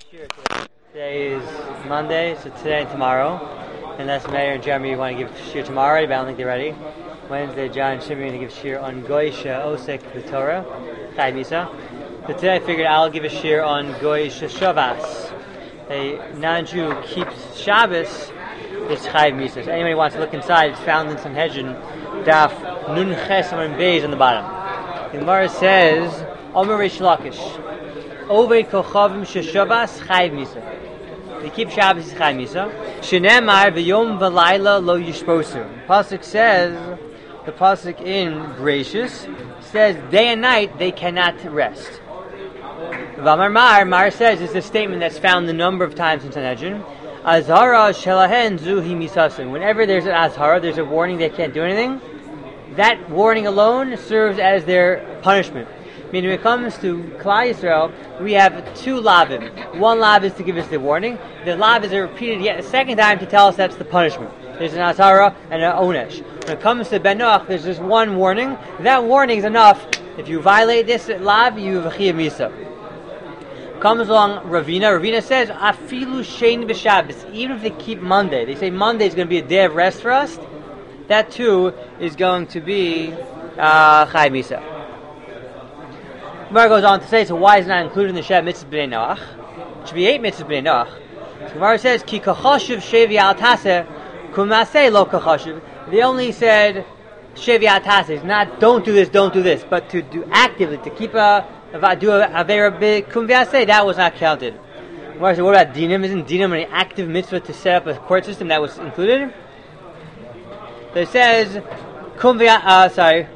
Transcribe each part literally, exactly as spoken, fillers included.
Sure, today. Today is Monday, so today and tomorrow. Unless Mayor and Jeremy want to give shir tomorrow already, but I don't think they're ready. Wednesday, John and Shimmy are going to give shir on Goy She'osek B'Torah, Chai Misa. So today I figured I'll give a shir on Goy She'Shavas. A non-Jew keeps Shabbos, it's Chai Misa. So anybody wants to look inside, it's found in Sanhedrin, Daf Nun Ches Amar Beis on the bottom. The Gemara says, Omer Reish Lakish, Ovei Kochavim She'Shavas Chai Misa. They keep Shabbos Chai Misa. Shenemar v'yom v'layla lo yishposu. Pasuk says, the pasuk in Gracious says, day and night they cannot rest. V'amar Mar, Mar says, it's a statement that's found a number of times in Sanhedrin. Azhara shelahen zuhi misasim. Whenever there's an azhara, there's a warning they can't do anything. That warning alone serves as their punishment. Meaning when it comes to Klal Yisrael, we have two lavim. One lav is to give us the warning. The lav is repeated yet a second time to tell us that's the punishment. There's an azhara and an onesh. When it comes to Ben Noach, there's just one warning. That warning is enough. If you violate this lav, you have a chiyuv misa. Comes along Ravina. Ravina says, Afilu shein b'Shabbos. Even if they keep Monday, they say Monday is going to be a day of rest for us. That too is going to be uh, chai misa. Gemara goes on to say, so why is it not included in the Shem mitzvah b'nei Noach? It should be eight mitzvahs b'nei Noach. So Gemara says, Ki kachoshev shevi al taseh, kumaseh lo kachoshev. They only said shevi al taseh, not don't do this, don't do this, but to do actively, to keep a, do a avera b'kum v'aseh, that was not counted. Gemara says, what about dinim? Isn't dinim an active mitzvah to set up a court system that was included? So it says, kum v'aseh, uh, sorry,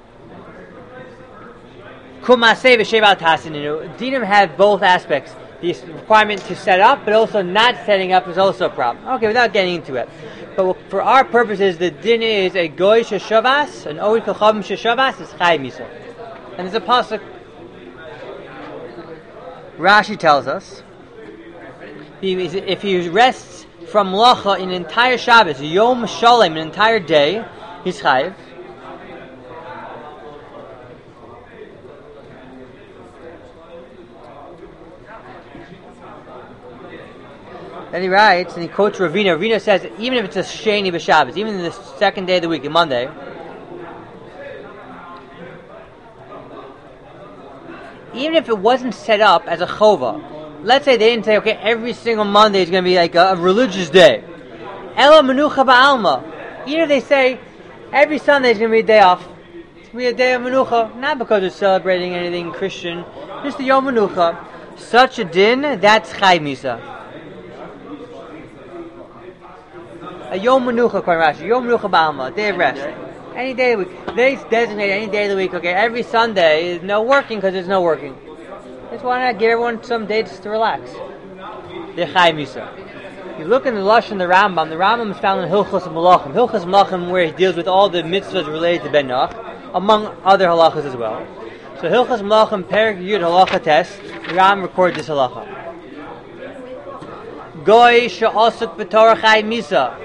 Kumaseh v'shev tasininu. Dinim have both aspects. The requirement to set up, but also not setting up is also a problem. Okay, without getting into it. But for our purposes, the din is a goy sheshavas, an oid kochavim sheshavas is chai misa. And there's a pasuk. Rashi tells us, if he rests from malacha in an entire Shabbos, yom shalem, an entire day, he's chayiv. Then he writes, and he quotes Ravina. Ravina says, even if it's a sheni b'Shabbos, even in the second day of the week, in Monday, even if it wasn't set up as a chova, let's say they didn't say, okay, every single Monday is going to be like a, a religious day. Ela menucha ba'alma. Even if they say, every Sunday is going to be a day off. It's going to be a day of menucha. Not because it's celebrating anything Christian. Just the yom menucha. Such a din, that's chai misa. A Yom Menucha, according to Rashi. Yom Menucha Ba'alma, day of rest. Any day of the week. They designate any day of the week, okay, every Sunday is no working because there's no working. Just want to give everyone some days to relax. The Chai Misa. You look in the Lush and the Rambam, the Rambam is found in Hilchos Malachim. Hilchos Malachim, where he deals with all the mitzvahs related to Ben Noach, among other halachas as well. So Hilchos Malachim, Perek Yud Halacha Test, the Rambam records this halacha. Goy she'osuk b'Torah Chai Misa.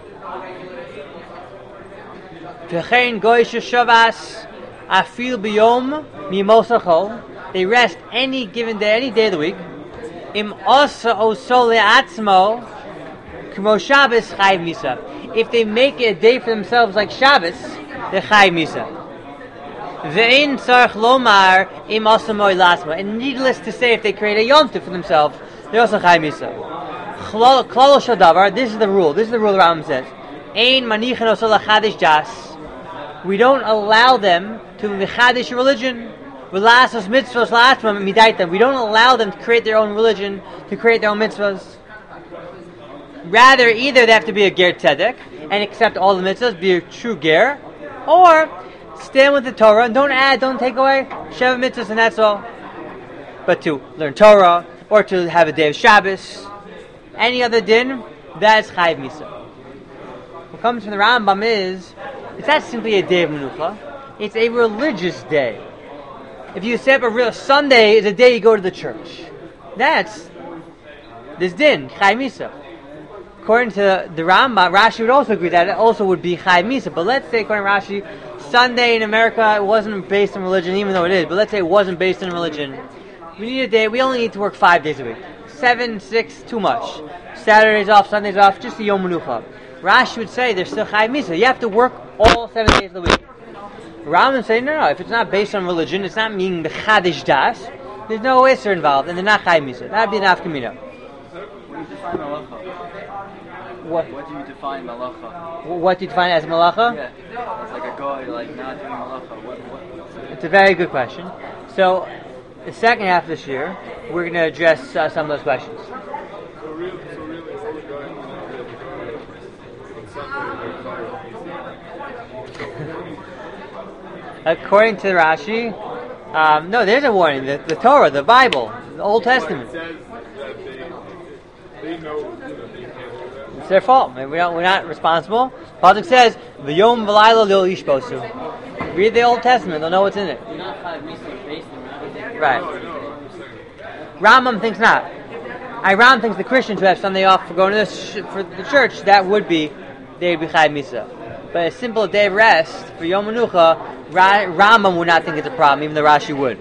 V'chein goy she'shavas afil b'yom mimosachol. They rest any given day, any day of the week. Im osa oso le'atzmo k'mo Shabbos chai misa. If they make it a day for themselves like Shabbos, they're chai misa. Ve'in tzarich lomar im osa moy lasma. And needless to say, if they create a yom tov for themselves, they're also chai misa. Klal shadavar. This is the rule. This is the rule the Rambam says. Ein manichin oso lachadish jas. We don't allow them to mechadish religion. We don't allow them to create their own religion, to create their own mitzvahs. Rather, either they have to be a ger tzedek and accept all the mitzvahs, be a true ger, or stand with the Torah and don't add, don't take away sheva mitzvahs, and that's all. But to learn Torah or to have a day of Shabbos, any other din, that is chayv misa. What comes from the Rambam is, it's not simply a day of menucha, it's a religious day. If you set up a real Sunday is a day you go to the church. That's this din, chai misa. According to the Rambam, Rashi would also agree that it also would be chai misa. But let's say, according to Rashi, Sunday in America it wasn't based on religion, even though it is. But let's say it wasn't based on religion. We need a day. We only need to work five days a week. seven, six, too much. Saturdays off, Sundays off, just the Yom Menucha. Rashi would say there's still Chayav Misa. You have to work all seven days of the week. Rambam would say, no, no, if it's not based on religion, it's not meaning the Chadish Das, there's no Isser involved, and they're not Chayav Misa. That would be an Afkamina. What do you define malacha? What? What do you define malacha? What do you define as malacha? Yeah, it's like a guy like not doing malacha. What, what, It's a very good question. So, the second half of this year, we're going to address uh, some of those questions. So really, so really, it's only going on Sunday. According to Rashi, um, no, there's a warning. The, the Torah, the Bible, the Old Testament. It says that they, they know, you know, they can't do that. It's their fault. I mean, we don't, we're not responsible. Pasuk says, "V'yom v'layla lo yishbosu." Read the Old Testament; they'll know what's in it. you're not Chayav Misa based on that. Right. No, no, I'm just saying. Rambam thinks not. Iram thinks the Christians who have Sunday off for going to the sh- for the church, that would be they'd be Chayav Misa. But a simple day of rest for Yom Menucha, Ra- Rambam would not think it's a problem, even though Rashi would.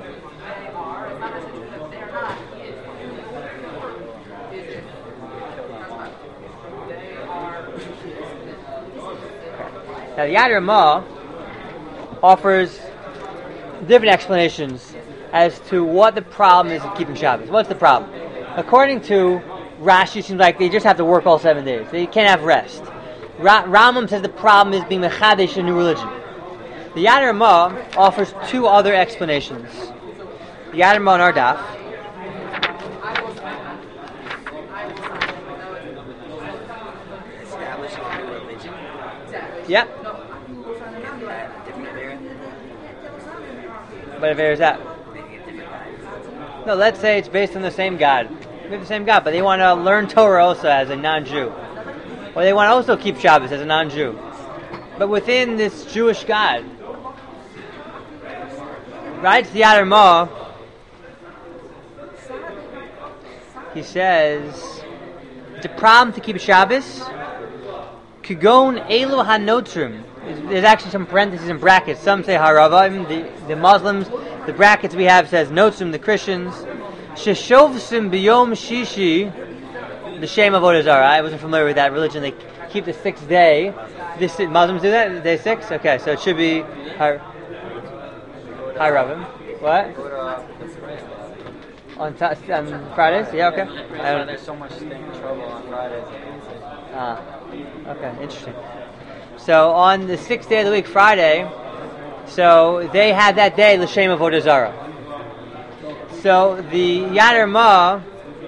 Now the Yad Ramah offers different explanations as to what the problem is of keeping Shabbos. What's the problem? According to Rashi, it seems like they just have to work all seven days. They can't have rest. Ra- Rambam says the problem is being mechadesh a new religion. The Yad Ramah offers two other explanations. The Yad Ramah on our daf. Establishing a new religion. Yep. That different Avera. What Avera is that? Making a different God. No, let's say it's based on the same God. We have the same God, but they want to learn Torah also as a non-Jew. Or they want to also keep Shabbos as a non-Jew. But within this Jewish God, right? The Yad Ramah, he says, it's a problem to keep Shabbos. Kugon elu hanotrim. There's actually some parentheses and brackets. Some say haravim, the, the Muslims. The brackets we have says notrim, the Christians. Sheshovsim biyom shishi. The shame of Avodah Zarah. I wasn't familiar with that religion. They keep the sixth day. This Muslims do that? Day six? Okay, so it should be Har Haravim. What? Go to uh, the On, t- on Fridays? Yeah, okay. I That's why don't, there's so much staying in trouble on Fridays. ah, okay, interesting. So on the sixth day of the week, Friday, so they had that day l'shem avodah zarah. So the Yad Ramah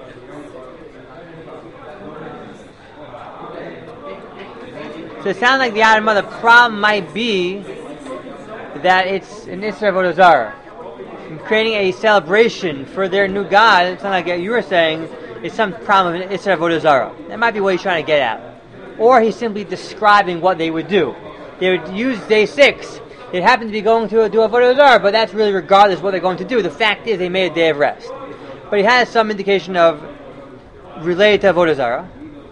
So it sounds like the Yad Ramah, the problem might be that it's an Isra avodah zarah. Creating a celebration for their new God, it's not like you were saying, it's some problem of an Isra avodah zarah. That might be what he's trying to get at. Or he's simply describing what they would do. They would use day six. It happened to be going to do avodah zarah, but that's really regardless of what they're going to do. The fact is they made a day of rest. But he has some indication of related to avodah zarah.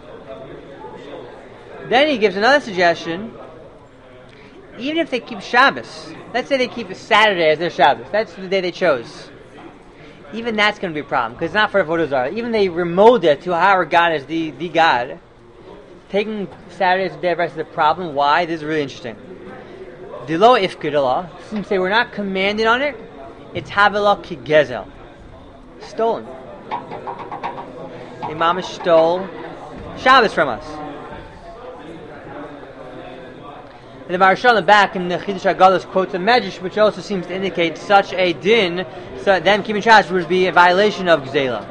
Then he gives another suggestion. Even if they keep Shabbos, let's say they keep Saturday as their Shabbos, that's the day they chose. Even that's going to be a problem, because it's not for avodah zarah. Even they remote it to our God as the, the God. Taking Saturday as a day of rest is a problem. Why? This is really interesting. Dilo ifkidala, since they were not commanded on it, it's havelah ki gezel. Stolen. Imam stole Shabbos from us. And the Maharsha on the back in the Chidush HaGalos quotes a Medrash, which also seems to indicate such a din, so them keeping Shabbos would be a violation of Gzela.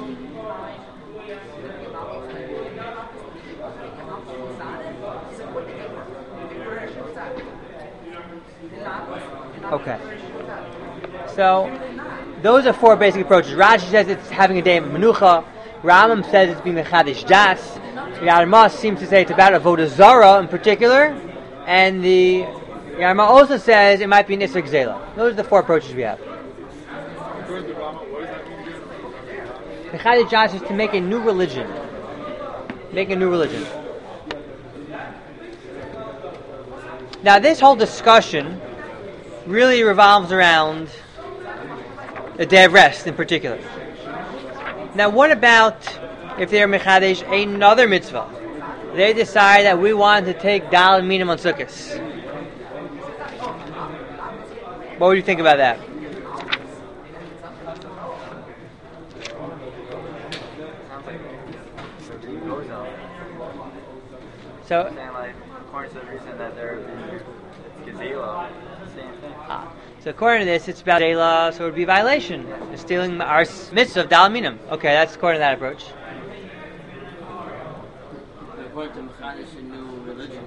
Okay. So, those are four basic approaches. Rashi says it's having a day of Menucha. Rambam says it's being Mechadish Das. Yad Ramah seems to say it's about avodah zarah in particular. And the Yad Ramah also says it might be an Isser Gzela. Those are the four approaches we have. According to Rama, what does that mean again? Mechadish Das is to make a new religion. Make a new religion. Now this whole discussion really revolves around the day of rest in particular. Now, what about if they're mechadesh another mitzvah? They decide that we want to take dal minim on Sukkos. What would you think about that? So, saying like, according to the reason that they're Gezela, same thing. Ah, so according to this, it's about Gezela, so it would be a violation. It's stealing our mitzvah of dal minim. Okay, that's according to that approach. According to Mechad, it's a new religion.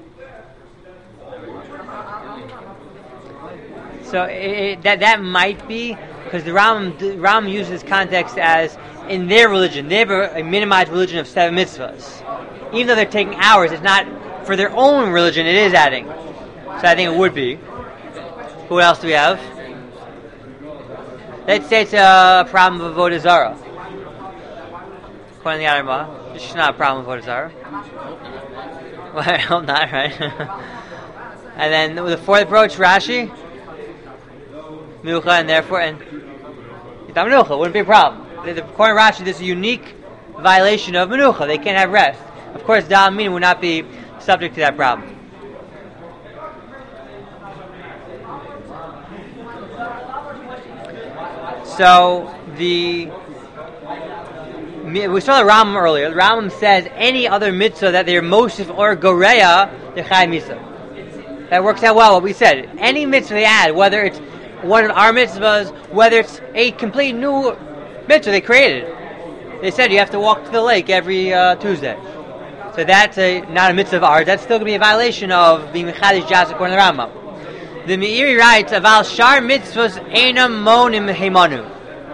So it, it, that that might be because the Ram the Ram uses context as in their religion. They have a, a minimized religion of seven mitzvahs. Even though they're taking hours, it's not for their own religion. It is adding. So I think it would be. What else do we have? Let's say it's a problem of avodah zarah. According to the Arba, it's not a problem with avodah zarah. Well, I hope not, right? And then the fourth approach, Rashi, Menucha, and therefore, and Menucha wouldn't be a problem. According to Rashi, this is a unique violation of Menucha. They can't have rest. Of course, Dal Minim would not be subject to that problem. So the we saw the Rambam earlier. The Rambam says any other mitzvah that they're mosif or goreya, they're chai mitzvah. That works out well. What we said, any mitzvah they add, whether it's one of our mitzvahs, whether it's a complete new mitzvah they created. They said you have to walk to the lake every uh, Tuesday. So that's a, not a mitzvah of ours. That's still going to be a violation of being mechadish jas according to the Rambam. The Meiri writes, "Aval shar mitzvahs einam monim heimanu."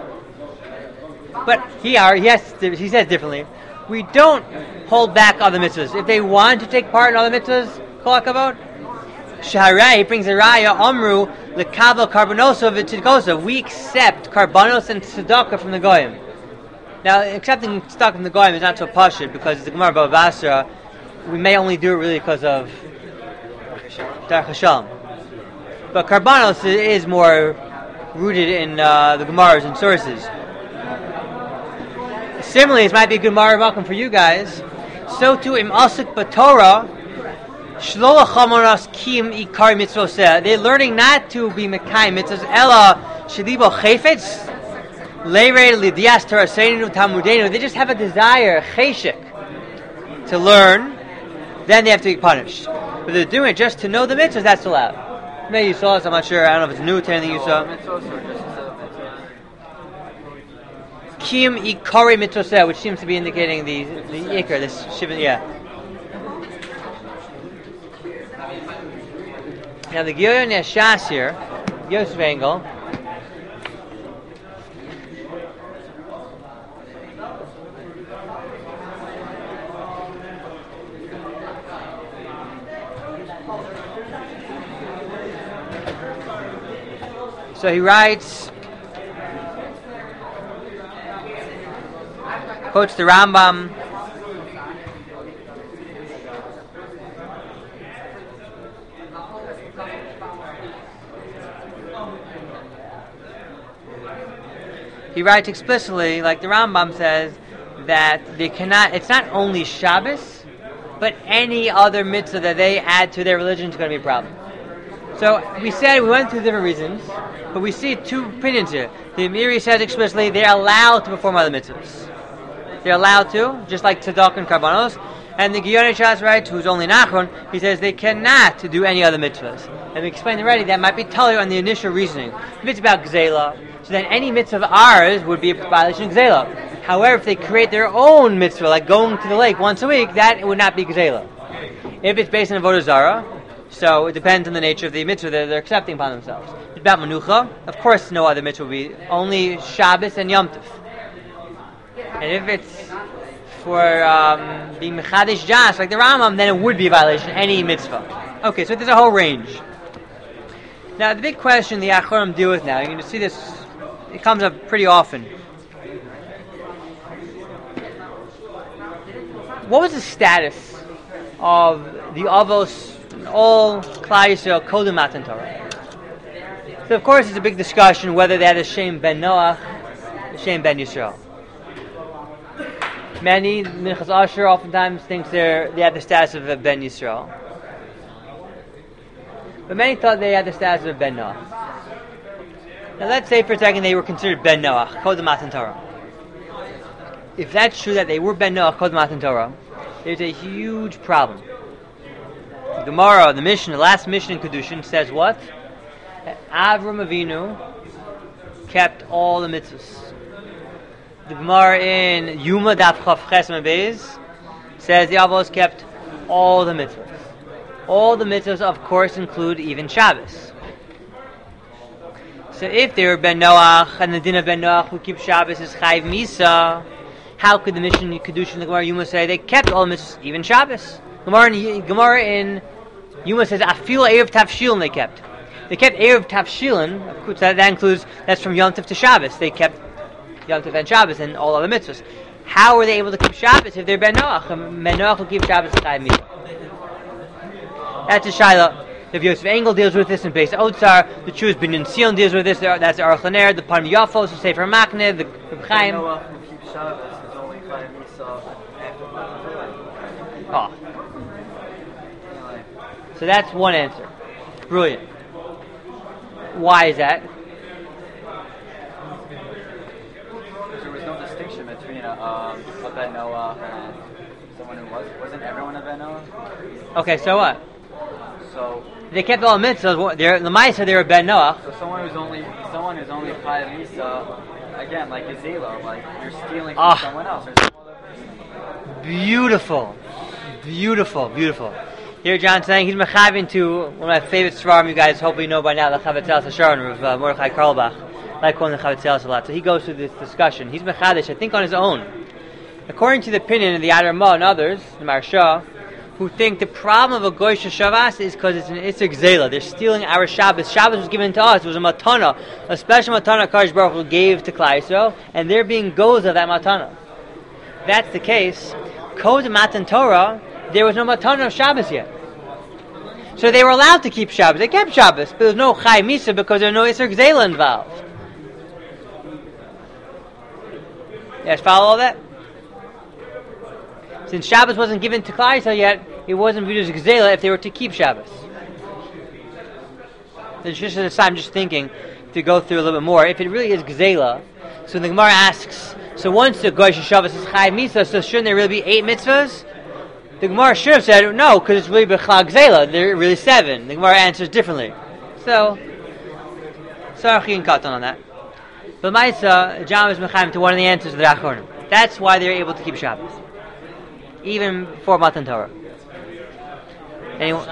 But he are he has he says differently. We don't hold back other mitzvahs. If they want to take part in other mitzvahs, kol hakavod. Shaharei, he brings a raya amru lekabel karbonosa v'tzidkosa. We accept karbonos and tzedakah from the goyim. Now, accepting tzedakah from the goyim is not so pashut because it's the Gemara Bava Basra. We may only do it really because of Derech Hashem. But karbonos is more rooted in uh, the Gemaras and sources. Similarly, this might be a good Gemara welcome for you guys. So too, im asik b'Torah, shlo lachamoras kim ikar mitzvoseh. They're learning not to be mekayim mitzvos, ela shelibo chayfetz leirei lidias taraseinu tamudenu. They just have a desire, cheshik, to learn. Then they have to be punished. But they're doing it just to know the mitzvahs. That's allowed. Maybe you saw this. I'm not sure. I don't know if it's new to anything you saw. Kim ikari mitzvoseh, which seems to be indicating the the ikar, this shiva, yeah. Now the Gioyon Yashas here, Yosef Engel, so he writes, quotes the Rambam, he writes explicitly, like the Rambam says, that they cannot, it's not only Shabbos, but any other mitzvah that they add to their religion is going to be a problem. So we said, we went through different reasons, but we see two opinions here. The Meiri says explicitly they're allowed to perform other mitzvahs. They're allowed to, just like tzedakah and karbanos. And the Gioyon Shas writes, who's only Nachron, he says they cannot do any other mitzvahs. And we explained already that might be telling on the initial reasoning. If it's about gzela, so then any mitzvah of ours would be a violation of gzela. However, if they create their own mitzvah, like going to the lake once a week, that would not be gzela. If it's based on avodah zarah, so it depends on the nature of the mitzvah that they're accepting upon themselves. If it's about menucha, of course no other mitzvah will be, only Shabbos and Yom Tov. And if it's for um, being mechadish jas, like the Rambam, then it would be a violation, any mitzvah. Okay, so there's a whole range. Now, the big question the Achorim deal with now, you're going to see this, it comes up pretty often. What was the status of the Avos, all Klal Yisrael, Kodem Matan Torah? So, of course, it's a big discussion whether they had a Shem ben Noach, a Shem ben Yisrael. Many Minchas Asher oftentimes thinks they're they have the status of a Ben Yisrael, but many thought they had the status of a Ben Noach. Now let's say for a second they were considered Ben Noach, Kodem Matan Torah. If that's true that they were Ben Noach, Kodem Matan Torah, there's a huge problem. The Gemara, the mission, the last mission in Kedushin says what? That Avram Avinu kept all the mitzvahs. The Gemara in Yuma Daf Chav Ches Mebez says the Avos kept all the mitzvahs. All the mitzvahs, of course, include even Shabbos. So if they were Ben Noach and the din of Ben Noach who keeps Shabbos is Chayv Misa, how could the mission Kedushin the Gemara Yuma say they kept all the mitzvahs, even Shabbos? Gemara in, Gemara in Yuma says Afil Erev Tavshilin they kept. They kept Erev Tavshilin, of course that, that includes, that's from Yom Tov to Shabbos. They kept Yom Tov and Shabbos and all other mitzvahs. How were they able to keep Shabbos if they're Ben Noach? Ben Noach will keep Shabbos Chayv Misa. That's a Shaila. The Yosef Engel deals with this in Beis Otzar. The Jewish Binyan Sion deals with this. That's the Aruch LaNer. The Parm Yafos, the Sefer Makne, the Reb Chaim. Noah who keeps Shabbos is only Chaim Misa after Matan Oh. So that's one answer. Brilliant. Why is that? Because there was no distinction between a, um, a Ben Noah and someone who was. Wasn't everyone a Ben Noah? Okay, so what? So They kept all the mitzvahs. They're the Ma'aser. They were Ben Noach. So someone who's only someone who's only Chayav Misa, again, like a Zelo, like you're stealing from Ah. someone else or some other person. Beautiful, beautiful, beautiful. Here, John saying he's mechavin to one of my favorite svarim. You guys hopefully know by now the Chavetzel Hasharon of uh, Mordechai Karlbach. I like calling the Chavetzel a lot. So he goes through this discussion. He's mechadish, I think, on his own. According to the opinion of the Adar Ma and others, the Maharsha, who think the problem of a Goy Shavas is because it's an Isser Gzela. They're stealing our Shabbos. Shabbos was given to us. It was a matana, a special matana Kadosh Baruch Hu gave to Klal Yisrael, and they're being goes of that matana. If that's the case, Kod Matan Torah, there was no matana of Shabbos yet. So they were allowed to keep Shabbos. They kept Shabbos, but there was no Chai Misa because there was no Isser Gzela involved. You guys follow all that? Since Shabbos wasn't given to Klal Yisrael yet, it wasn't viewed as Gzela if they were to keep Shabbos. It's just at the time, just thinking to go through a little bit more. If it really is Gzela, so the Gemara asks, so once the Goy Shabbos is Chai Misa, so shouldn't there really be eight mitzvahs? The Gemara should have said, no, because it's really Bechla Gzela, there are really seven. The Gemara answers differently. So, Sarchi and Katan on that. But Maisa, John was Mechaim to one of the answers of the Achronim. That's why they're able to keep Shabbos. Even before Matan Torah. Anyone?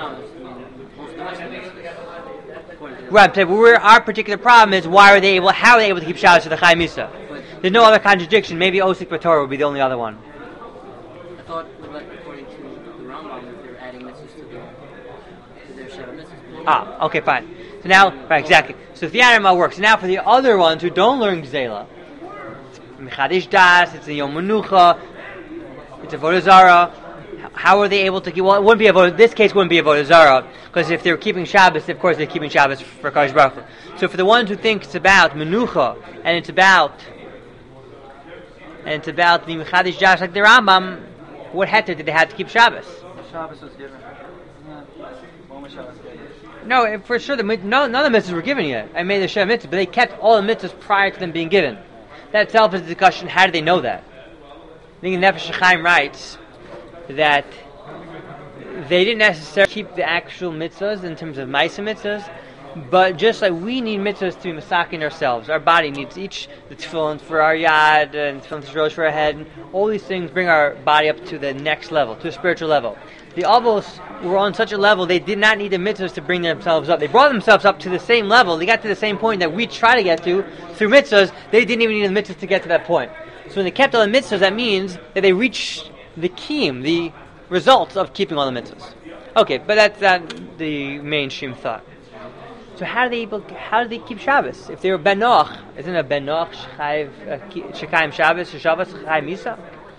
Right, but we're, our particular problem is why are they able? How are they able to keep Shabbos to the Chai Misa? There's no other contradiction. Maybe Osik B'Torah would be the only other one. I thought, like, according to the Rambam, that they're adding mitzvahs to, the, to their Shabbat mitzvahs. Ah, okay, fine. So now, right, exactly. So if the Adar works, now for the other ones who don't learn Gzela, Mechadish Das, it's a Yom Menucha, it's a Avodah Zarah. How are they able to keep? Well, it wouldn't be a Avodah. This case wouldn't be a Avodah Zarah because if they're keeping Shabbos, of course they're keeping Shabbos for Kadosh Baruch Hu. So for the ones who think it's about Menucha and it's about and it's about the Mechadish Das like the Rambam, what heter did they have to keep Shabbos? Shabbos was given. Yeah. When was Shabbos given? No, for sure. The no, none of the mitzvahs were given yet. I made the Shem mitzvah, but they kept all the mitzvahs prior to them being given. That itself is a discussion. How do they know that? I think Nefesh Chaim writes that they didn't necessarily keep the actual mitzvahs in terms of Maisa mitzvahs, but just like we need mitzvahs to be masakin ourselves, our body needs each the tefillin for our yad and tefillin rosh for our head, and all these things bring our body up to the next level, to a spiritual level. The Avos were on such a level they did not need the mitzvahs to bring themselves up. They brought themselves up to the same level. They got to the same point that we try to get to through mitzvahs. They didn't even need the mitzvahs to get to that point. So when they kept all the mitzvahs, that means that they reached the kiyum, the results of keeping all the mitzvahs. Okay, but that's not the mainstream thought. So how do they able, how do they keep Shabbos? If they were Ben Noach, isn't a Ben Noach Shekayim Shabbos, Shabbos Shekayim Misa?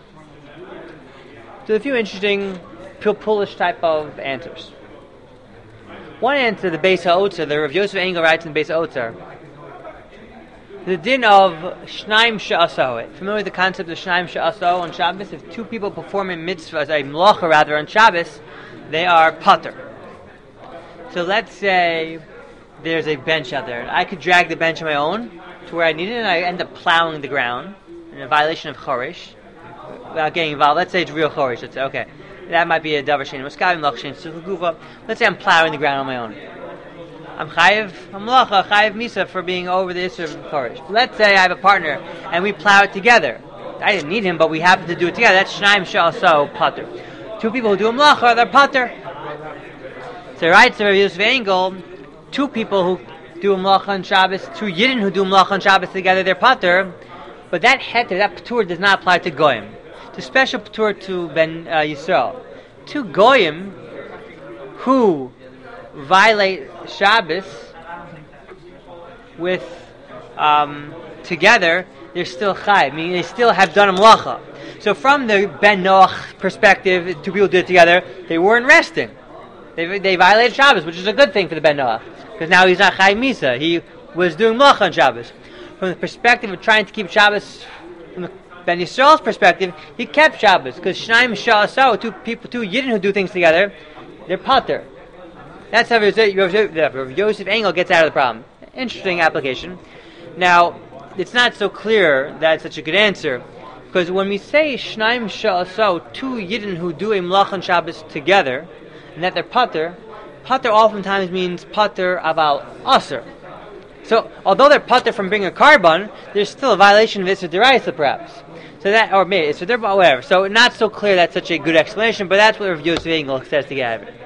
So a few interesting Pilpulish type of answers. One answer, the Beis HaOtzar, the Rav Yosef Engel writes in the Beis HaOtzar, The din of Shnaim She'aso. Familiar with the concept of Shnaim She'aso on Shabbos? If two people perform a mitzvah, a melacha rather, on Shabbos, they are pater. So let's say there's a bench out there. I could drag the bench on my own to where I need it, and I end up plowing the ground in a violation of Chorish without getting involved. Let's say it's real Chorish. Let's say, okay, that might be a davar shein muskavim lach shein suchaguva. Let's say I'm plowing the ground on my own. I'm chayiv, I'm lacha, chayiv misa for being over the issue of Chorish. Let's say I have a partner and we plow it together. I didn't need him, but we happen to do it together. That's shnaim she'aso pater. Two people who do melacha, they're pater. So right, so Rabbi Yosef Engel, two people who do melacha on Shabbos, two yidden who do melacha on Shabbos together, they're pater. But that heter, that patur does not apply to goyim. It's a special patur to Ben uh, Yisrael. Two goyim who violate Shabbos with um, together, they're still chai, meaning they still have done a melacha. So from the Ben Noach perspective, two people did it together, they weren't resting. They they violated Shabbos, which is a good thing for the Ben Noach, because now he's not chai misa. He was doing melacha on Shabbos. From the perspective of trying to keep Shabbos, from the Ben Yisrael's perspective, he kept Shabbos, because Shnaim She'aso, two people, two yidden who do things together, they're pater. That's how Rav Yosef Engel gets out of the problem. Interesting application. Now, it's not so clear that it's such a good answer, because when we say Shnaim She'aso, two yidden who do a melacha on Shabbos together, and that they're pater, pater oftentimes means pater aval aser. So, although they're pater from bringing a carbon, there's still a violation of Isser D'Oraisa, perhaps. So that, or maybe Isser D'Oraisa, whatever. So, not so clear that's such a good explanation, but that's what Rav Yosef Engel says to get out of it.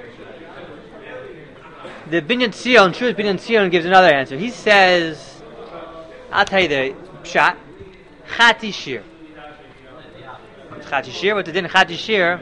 The Binyan Tzion, Truth Binyan Tzion gives another answer. He says, I'll tell you the pshat, Chati Shir. Chati Shir, what the din Chati Shir?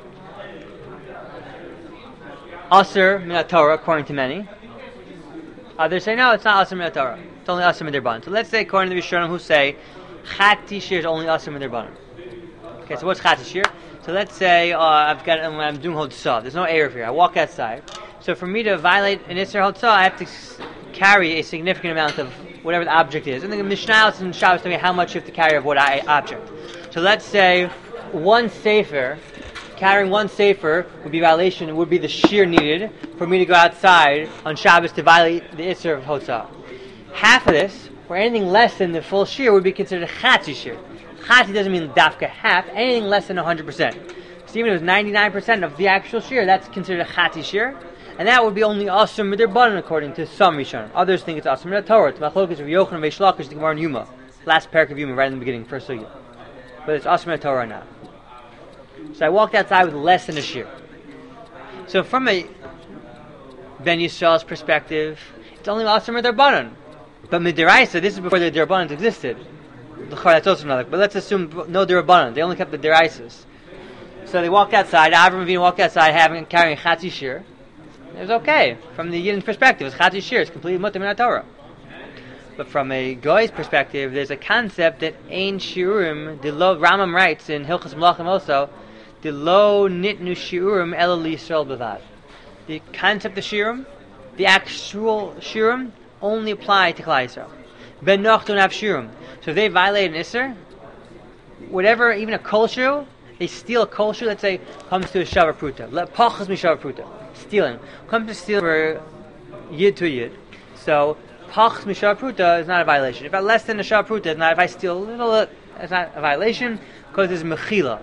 Aser min Torah, according to many. Others say, no, it's not Aser min Torah. It's only Aser min Derbanan. So let's say, according to the Rishonim, who say, Chati Shir is only Aser min Derbanan. Okay, so what's Chati Shir? So let's say, uh, I've got, I'm doing Hotzah. There's no Erev here. I walk outside. So for me to violate an Isser Hotzah, I have to s- carry a significant amount of whatever the object is. And the Mishnah and Shabbos tell me how much you have to carry of what I, object. So let's say one sefer, carrying one sefer would be violation, would be the shear needed for me to go outside on Shabbos to violate the Isser of Hotzah. Half of this, or anything less than the full shear, would be considered a Chatzi shear. Chatzi doesn't mean dafka half, anything less than one hundred percent. So even if it was ninety-nine percent of the actual shear, that's considered a Chatzi shear. And that would be only Asr Miderbanan according to some Rishonim. Others think it's Asr Midar Torah. It's Machlokas of Yochanan and Reish Lakish, the Gemara in Yuma. Last parak of Yuma, right in the beginning, first sugya. But it's Asr Midar Torah now. So I walked outside with less than a shear. So from a Ben Yisrael's perspective, it's only Asr Miderbanan. But Midiraisa, this is before the Derabanan existed. That's also another. But let's assume no Derabanan. They only kept the Deraisas. So they walked outside. Avram Avinu walked outside having carrying a Chatzi shear. It was okay. From the Yidden's perspective, it's Chatzi Shir, it's completely mutter min Torah. But from a Goy's perspective, there's a concept that Ein Shiurim, the lo, Rambam writes in Hilchos Melachim also, the lo nitnu Shiurim ela l'Yisrael b'vad. The concept of Shiurim, the actual Shiurim, only apply to Klal Yisrael. Ben Noach don't have Shiurim. So if they violate an Isser, whatever, even a kol shoe, they steal a kol shoe, let's say, comes to a shavar pruta. Let pachas mi shavar pruta. Stealing. Comes to steal for yid to yid. So, pachas mi shavar pruta is not a violation. If I less than a shavar pruta, it's not. If I steal a little, it's not a violation, because there's mechila.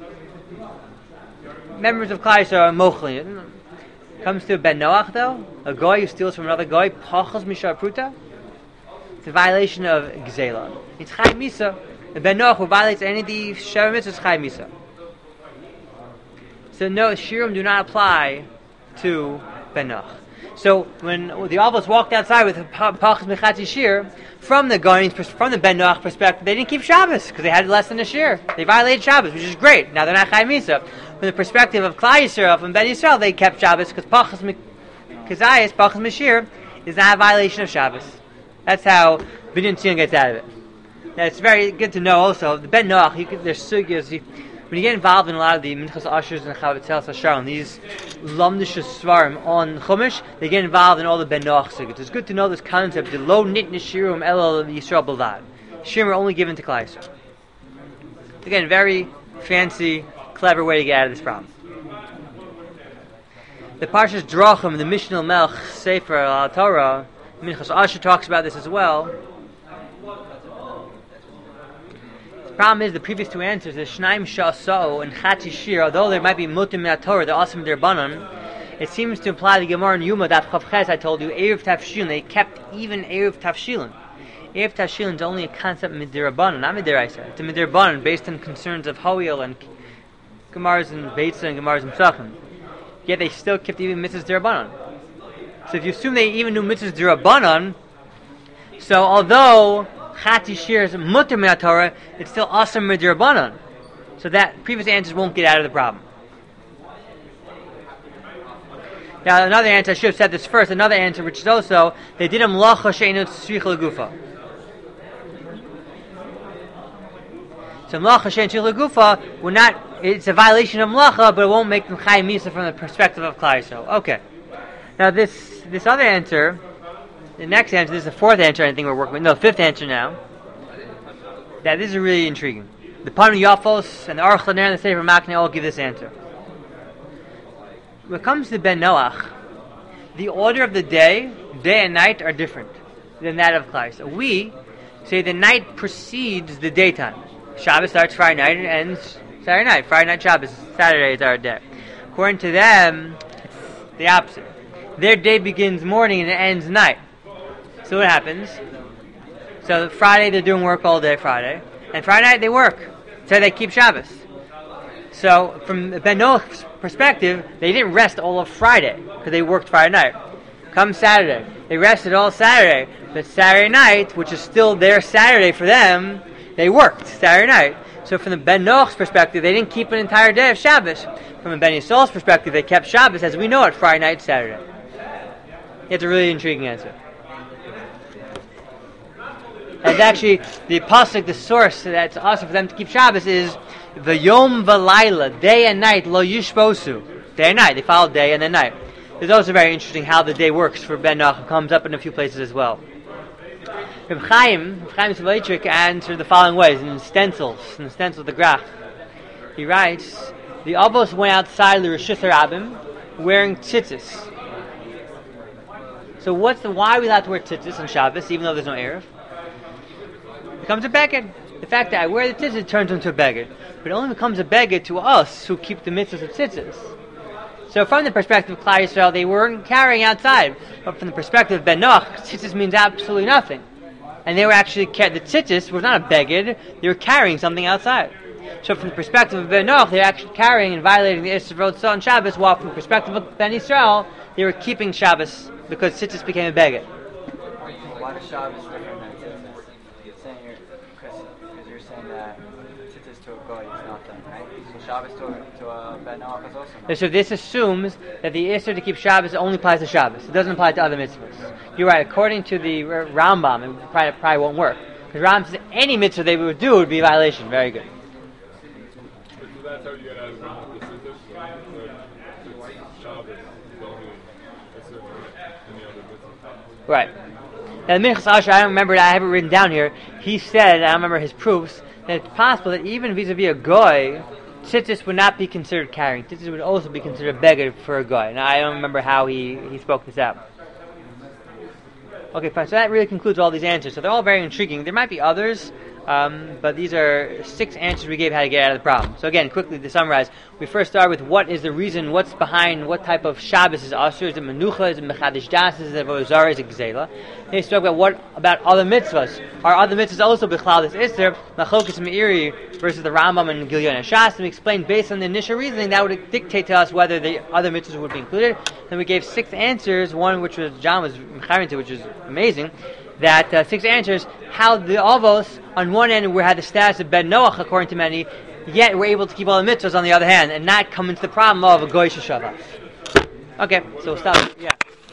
Members of Klal Yisrael are mochli. Comes to Ben Noach though, a guy who steals from another guy, pachas mi shavar pruta, it's a violation of gzela. It's chai misa. And Ben Noach who violates any of the shavar mitzvahs is chai misa. So no, shiurim do not apply to Ben Noach. So when the Avos walked outside with pachas mechatzi shir, from the going from the Ben Noach perspective, they didn't keep Shabbos because they had less than a shir. They violated Shabbos, which is great. Now they're not chai misa. From the perspective of Klal Yisrael, from Ben Yisrael, they kept Shabbos because pachas kazayis, pachas meshir, is not a violation of Shabbos. That's how Binyan Tzion gets out of it. Now it's very good to know also the Ben Noach. You could, there's sugyas. when you get involved in a lot of the Minchas Ashers and Chavetzel Sasharon, these Lamdish Svarim on Chumash, they get involved in all the Ben Noach Sigurds. It's good to know this concept, the Lo Nit Nishirum Elul Yisrael B'lvad. Shirim are only given to Klal Yisrael. Again, very fancy, clever way to get out of this problem. The Parshas Drachim, the Mishnah Melch Sefer Al Torah, Minchas Asher talks about this as well. The problem is the previous two answers, the Shnaim Sha'asa'u and Chachi Shir, although there might be Mutim Me'at Torah, they're also their Banan, it seems to imply the Gemara in Yuma, that Chav I told you, Erev Tafshilin, they kept even Erev Tafshilin. Erev Tafshilin is only a concept Midirabanan, not Midiraisa. It's a Midirabanan based on concerns of Hoil and Gemars and Beitza and Gemars and Psachim. Yet they still kept even Mitzvahs Dirabanan. So if you assume they even knew Mitzvahs Dirabanan, so although Chati Shir is Mutter Me'at Torah, it's still awesome Midirabanan. So that previous answers won't get out of the problem. Now another answer, I should have said this first, another answer which is also, they did a Mlacha She'enu Tzrich L'Gufa. So Mlacha She'enu Tzrich L'Gufa, we're not, it's a violation of Mlacha, but it won't make them Chayim Misa from the perspective of Klal Yisrael. Okay. Now this this other answer, the next answer, this is the fourth answer I think we're working with, no, fifth answer now. That this is really intriguing. The Panu Yafos and the Aruch LaNer and the Sefer Makneh all give this answer. When it comes to Ben Noach, the order of the day, day and night, are different than that of Klal Yisrael. We say the night precedes the daytime. Shabbos starts Friday night and ends Saturday night. Friday night, Shabbos, Saturday is our day. According to them, it's the opposite. Their day begins morning and it ends night. So what happens? So Friday they're doing work all day Friday, and Friday night they work. So they keep Shabbos. So from Ben Noach's perspective, they didn't rest all of Friday because they worked Friday night. Come Saturday, they rested all Saturday, but Saturday night, which is still their Saturday for them, they worked Saturday night. So from the Ben Noach's perspective, they didn't keep an entire day of Shabbos. From the Ben Yisrael's perspective, they kept Shabbos as we know it, Friday night, Saturday. It's a really intriguing answer. And actually, the pasuk, the source that's awesome for them to keep Shabbos is V'yom v'layla, day and night, lo yishbosu. Day and night, they follow day and then night. It's also very interesting how the day works for Ben Noach. It comes up in a few places as well. Reb Chaim, Reb Chaim Soloveitchik answered the following ways, in the stencils, in the stencil of the graph. He writes, the Avos went outside the Rishus HaRabim wearing tzitzis. So what's the, why are we allowed to wear tzitzis on Shabbos, even though there's no Erev? It becomes a beged. The fact that I wear the tzitzis turns into a beged. But it only becomes a beged to us who keep the mitzvahs of tzitzis. So from the perspective of Klal Yisrael, they weren't carrying outside. But from the perspective of Ben Noach, tzitzis means absolutely nothing. And they were actually, the tzitzis was not a beged, they were carrying something outside. So from the perspective of Ben Noach, they were actually carrying and violating the Isser V'Rotzah on Shabbos, while from the perspective of Ben Yisrael, they were keeping Shabbos because tzitzis became a beged. Why does Shabbos different than tzitzis? You're saying you're, Chris, because you're saying that tzitzis to a goy is nothing, right? So Shabbos to, to a Ben Noach is also nothing. So this assumes that the Isser to keep Shabbos only applies to Shabbos. It doesn't apply to other mitzvahs. You're right, according to the Rambam, it probably, probably won't work. Because Rambam says any mitzvah they would do would be a violation. Very good. So that's how you get out of the tzitzis? Shabbos is only any other mitzvah. Right. Now the Minchas Asher, I don't remember it, I have it written down here. He said, I don't remember his proofs, that it's possible that even vis-a-vis a goy, tzitzis would not be considered carrying. Tzitzis would also be considered a beggar for a goy. Now I don't remember how he, he spoke this out. Okay, fine. So that really concludes all these answers. So they're all very intriguing. There might be others, um, but these are six answers we gave how to get out of the problem. So again, quickly to summarize, we first start with what is the reason, what's behind, what type of Shabbos is Asur, is it Menucha, is it Mechadish Das, is it Avodah, is it Gzela? Then we spoke about what about other mitzvahs. Are other mitzvahs also Bichlal this Isser, Machokas Meiri versus the Rambam and Gilyon and Shas, and we explained based on the initial reasoning that would dictate to us whether the other mitzvahs would be included. Then we gave six answers, one which was John was mecharing to, which is amazing, that uh, six answers, how the Avos, on one end, we had the status of Ben Noach, according to many, yet we're able to keep all the mitzvahs on the other hand, and not come into the problem of a Goy Shavas. Okay, so we'll stop. Yeah.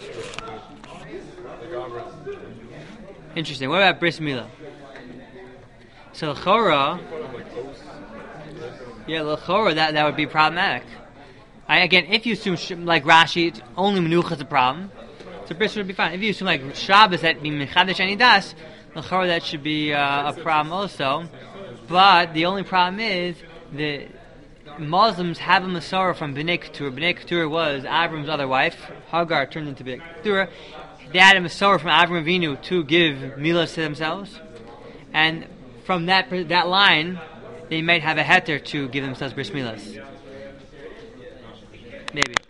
Interesting. What about Bris Milah? So Chora, Yeah, l'chora, that that would be problematic. I, again, if you assume sh- like Rashi, it's only menucha is a problem, so bris would be fine. If you assume like Shabbos that be mechadesh any das, l'chora that should be uh, a problem also. But the only problem is the Muslims have a Masorah from Bnei Keturah. Bnei Keturah was Avram's other wife. Hagar turned into Bnei Keturah. They had a Masorah from Avram Avinu to give milas to themselves, and from that that line, they might have a heter to give themselves bris milas. Maybe.